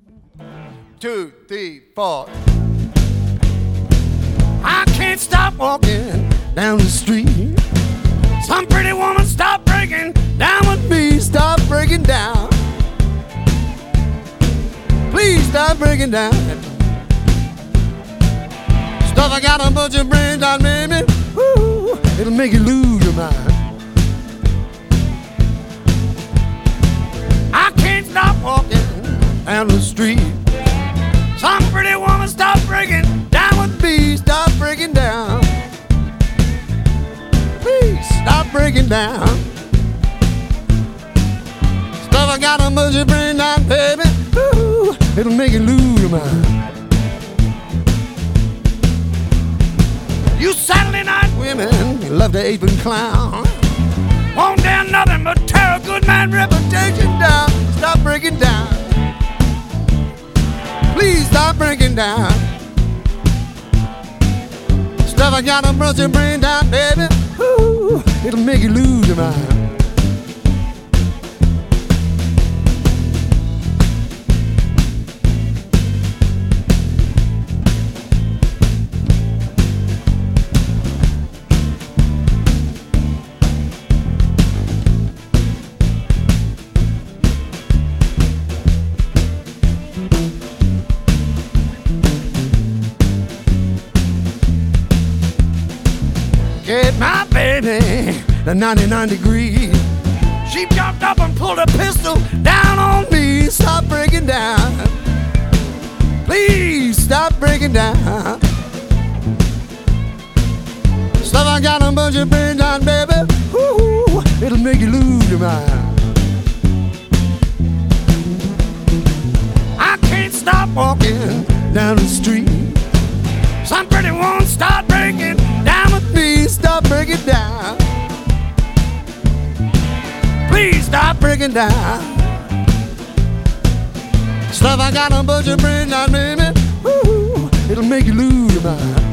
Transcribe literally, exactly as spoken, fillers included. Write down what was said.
Two, three, four. I can't stop walking down the street. Some pretty woman stop breaking down with me. Stop breaking down. Please stop breaking down. Stuff I got a bunch of brains on, baby. Woo, it'll make you lose your mind. I can't stop walking down the street. Some pretty woman stop breaking down with me. Stop breaking down. Please stop breaking down. Stuff I got a bunch of brains on, baby. Ooh, it'll make you lose your mind. You Saturday night women, you love to ape and clown. Won't dare nothing but tear a good man reputation down. Stop breaking down. Please stop breaking down. Stuff I got a bunch of brain down, baby. Ooh, it'll make you lose your mind. Get my baby the ninety-nine degree. She jumped up and pulled a pistol down on me. Stop breaking down. Please stop breaking down. Stuff I got a bunch of brains on, baby. Ooh, it'll make you lose your mind. I can't stop walking down the street. Some pretty woman start breaking down with me. Stop breaking down. Please stop breaking down. Stuff I got a bunch of brains on, baby. Ooh, it'll make you lose your mind.